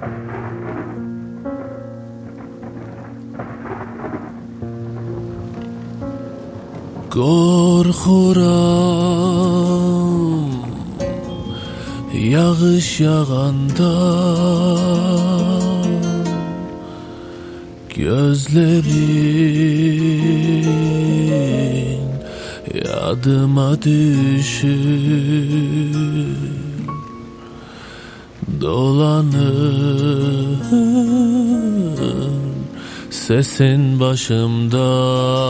Korkuram yağış yağanda, gözlerin yadıma düşür. Dolanır sesin başımda,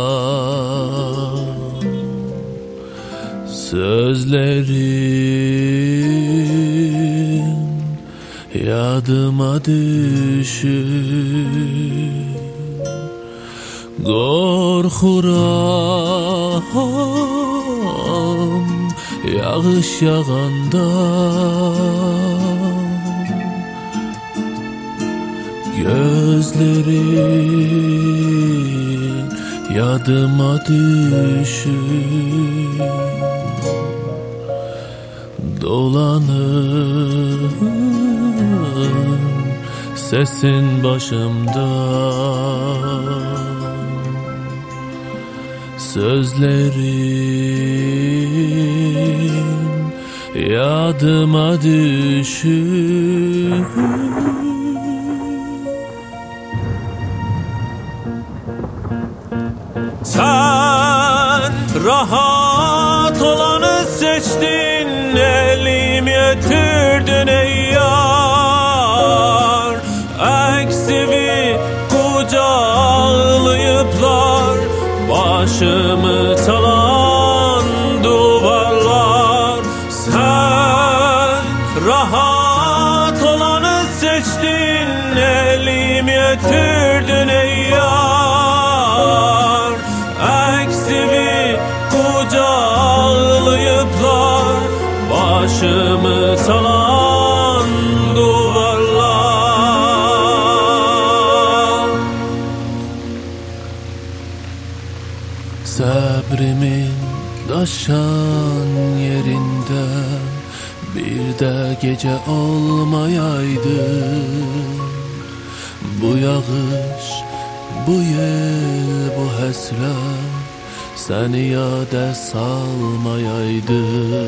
sözlerin yadıma düşür. Korkuram yağış yağanda, gözlerin yadıma düşür. Dolanır sesin başımda, sözlerin yadıma düşür. Sen rahat olanı seçtin, elim yetirdin ey yar. Eksivi kucaklayıplar, başımı çalan duvarlar. Sen rahat olanı seçtin, elim yetirdin ey yar. Eksivi kucaklayıplar, başımı çalan duvarlar. Sabrimin taşan yerinde bir de gece olmayaydı. Bu yağış, bu yel, bu hasret seni yada salmayaydı.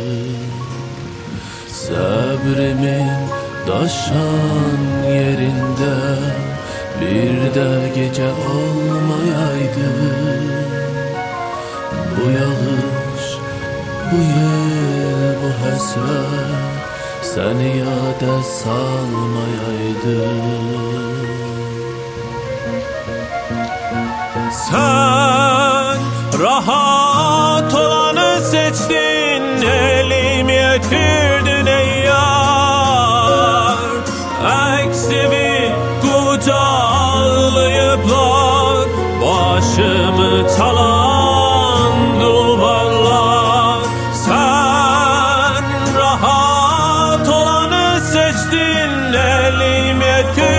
Sabrimin taşan yerinde bir de gece olmayaydı. Bu yağış, bu yel, bu hasret seni yada salmayaydı. Sen rahat olanı seçtin, elim yetirdin ey yar. Eksivi kucaklayıplar, başımı çalan duvarlar. Sen rahat olanı seçtin, elim yetirdin